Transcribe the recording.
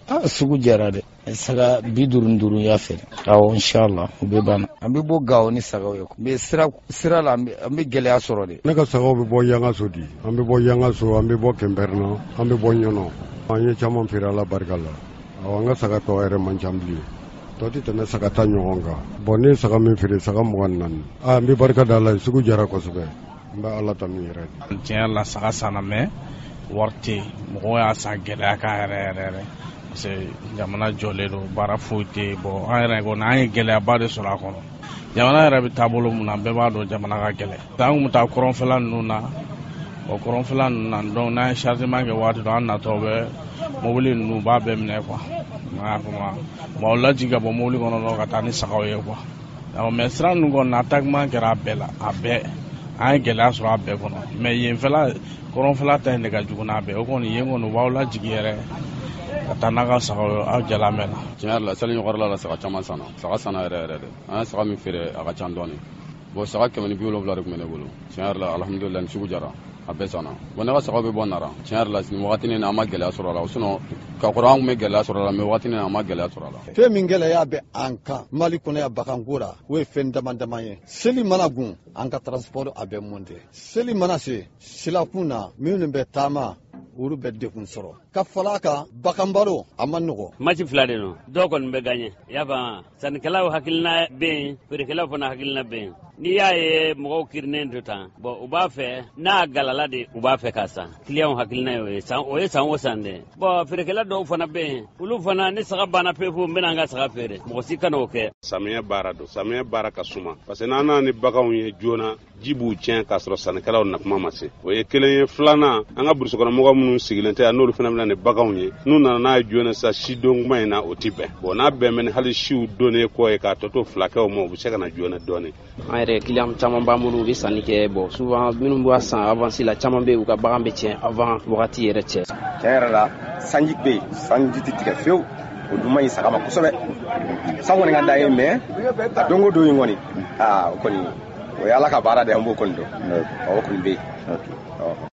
sugu jara de saga bidurunduru ya fe inshallah ube bana ambe bo gawo ni saga yo be sira la ambe gele asoro de naka saga be bo yanga sodi ambe bo yanga so ambe bo kemberno ambe bo nyono anye chama fira la barkala awanga saga to ere manjambli toti tene saga tanyonga boni saga min fira saga mugannan ambe barka dala sugu jara ko sobe mba Allah tamira tiya la saga sana me warti mo ya sa gele aka ere c'est jamana jolero bara foite bo ayra go na ay gele abade sura kono jamana rabi tabolo muna be ba do jamana ga gele tangu muta koron felan nuna o koron felan nan don na chargement ge watu do na tobe mobile nu ba be mne quoi ma kuma mo la jiga bo mobile kono no ga tani sakawe quoi o mesra nu go na tagma ge rabela abe ay gele asura abe kono me yen fela koron fela ta ne ga juguna be o kono yengo no ba la jigere tanaga sago a jalamela tiɲɛ la seli ɲɔgɔrɔla la saga caman sana saga sana yɛrɛ yɛrɛ de an ye saga min feere a ka can dɔɔni bon saga 170 de tun bɛ ne bolo tiɲɛ la alhamdulillah ni sugu jara a bɛɛ sanna bon ne ka saga bɛ bɔ nara tiɲɛ la nin wagati na an ma gɛlɛya sɔrɔ a la sinon ka kɔrɔ an tun bɛ gɛlɛya sɔrɔ a la mais wagati na an ma gɛlɛya sɔrɔ a la fɛn min gɛlɛya bɛ an kan mali kɔnɔ ya baganko la o ye fɛn dama dama ye seli mana gun an ka transport a bɛ monter seli mana se silakun na minnu bɛ taama olu bɛ dekun sɔrɔ ka fala kan baganbaro a ma nɔgɔ match fila de no dɔw kɔni bɛ gagné yaba sannikɛlaw hakilina bɛ yen feerekɛlaw fana hakilina bɛ yen n'i y'a ye mɔgɔw kirinen do tan bon u b'a fɛ n'a galala de u b'a fɛ ka san client hakilina y'o ye o ye san o san de bon feerekɛla dɔw fana bɛ yen olu fana ni saga banna pewu n bɛna n ka saga feere mɔgɔ si kana o kɛ samiyɛ baara don samiyɛ baara ka suma parce que n'an nana ni baganw ye joona ji b'u tiɲɛ k'a sɔrɔ sannikɛlaw na kuma ma se o ye kelen ye filanan an ka burusukɔnɔmɔgɔ minnu sigilen tɛ yan n'olu fana bɛna ni baganw ye n'u nana n'a ye joona sa si don kuma in na o ti bɛn bon n'a bɛn bɛ ni hali siw donnen kɔ ye k'a tɔ to filakɛw ma u bɛ se ka na joona dɔɔni an yɛrɛ client caman b'an bolo u bɛ sanni kɛ bon souvent minnu b'a san avance la caman bɛ yen u ka bagan bɛ tiɲɛ avant wagati yɛrɛ cɛ tiɲɛ yɛrɛ la sanji bɛ yen sanji tɛ tigɛ fiyewu o dun man ɲi saga ma kosɛbɛ san kɔni ka da ye mais a don o don in kɔni o kɔni o ye ala ka baara de an b'o kɔni dɔn o kɔni bɛ yen